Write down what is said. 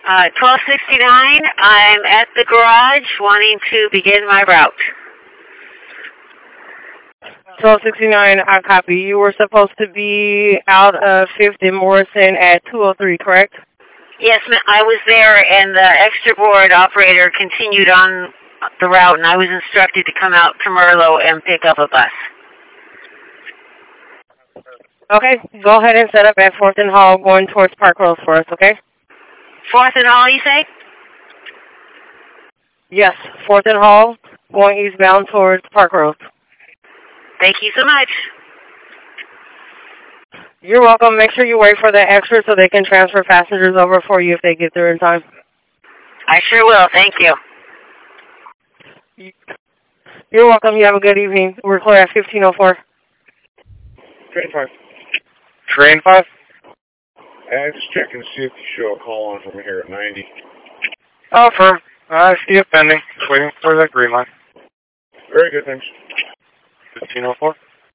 1269. I'm at the garage wanting to begin my route. 1269, I copy. You were supposed to be out of 5th and Morrison at 203, correct? Yes, I was there, and the extra board operator continued on the route, and I was instructed to come out to Merlo and pick up a bus. Okay, go ahead and set up at 4th and Hall going towards Park Road for us, okay? 4th and Hall, you say? Yes, 4th and Hall going eastbound towards Park Road. Thank you so much. You're welcome. Make sure you wait for the extra so they can transfer passengers over for you if they get there in time. I sure will. Thank you. You're welcome. You have a good evening. We're clear at 1504. Train 5. Train 5? Just checking to see if you show a call on from here at 90. Offer. I see it pending. Just waiting for that green line. Very good, thanks. 1504.